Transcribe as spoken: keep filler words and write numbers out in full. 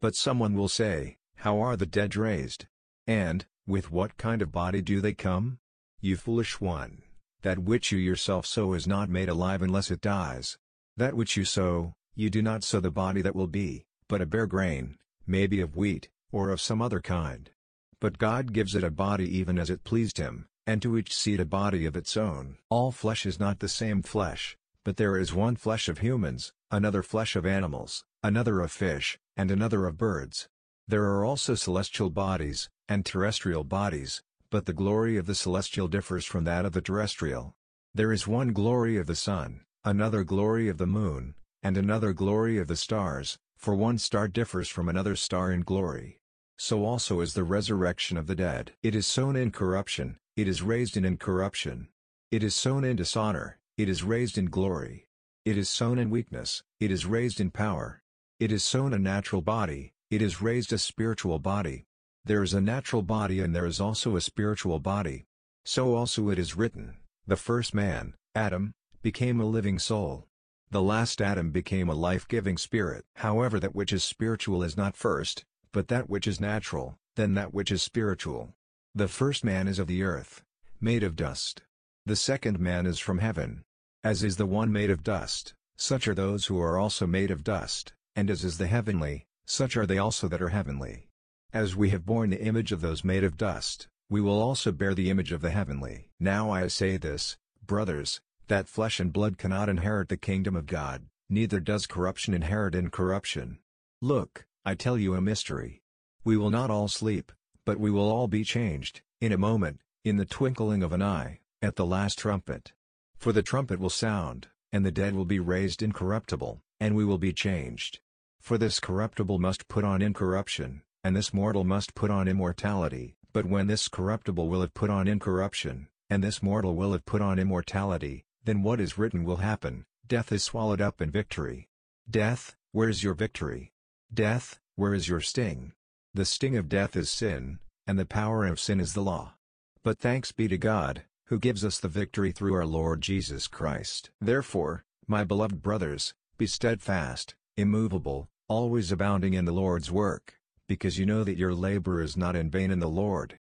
But someone will say, how are the dead raised? And, with what kind of body do they come? You foolish one, that which you yourself sow is not made alive unless it dies. That which you sow, you do not sow the body that will be, but a bare grain, maybe of wheat, or of some other kind. But God gives it a body even as it pleased him, and to each seed a body of its own. All flesh is not the same flesh, but there is one flesh of humans, another flesh of animals, another of fish, and another of birds. There are also celestial bodies, and terrestrial bodies, but the glory of the celestial differs from that of the terrestrial. There is one glory of the sun, another glory of the moon, and another glory of the stars, for one star differs from another star in glory. So also is the resurrection of the dead. It is sown in corruption, it is raised in incorruption. It is sown in dishonor, it is raised in glory. It is sown in weakness, it is raised in power. It is sown a natural body, it is raised a spiritual body. There is a natural body and there is also a spiritual body. So also it is written, the first man, Adam, became a living soul. The last Adam became a life-giving spirit. However, that which is spiritual is not first, but that which is natural, then that which is spiritual. The first man is of the earth, made of dust. The second man is from heaven. As is the one made of dust, such are those who are also made of dust, and as is the heavenly, such are they also that are heavenly. As we have borne the image of those made of dust, we will also bear the image of the heavenly. Now I say this, brothers, that flesh and blood cannot inherit the kingdom of God, neither does corruption inherit incorruption. Look, I tell you a mystery. We will not all sleep, but we will all be changed, in a moment, in the twinkling of an eye, at the last trumpet. For the trumpet will sound, and the dead will be raised incorruptible, and we will be changed. For this corruptible must put on incorruption, and this mortal must put on immortality. But when this corruptible will have put on incorruption, and this mortal will have put on immortality, then what is written will happen, death is swallowed up in victory. Death, where is your victory? Death, where is your sting? The sting of death is sin, and the power of sin is the law. But thanks be to God, who gives us the victory through our Lord Jesus Christ. Therefore, my beloved brothers, be steadfast, immovable, always abounding in the Lord's work, because you know that your labor is not in vain in the Lord.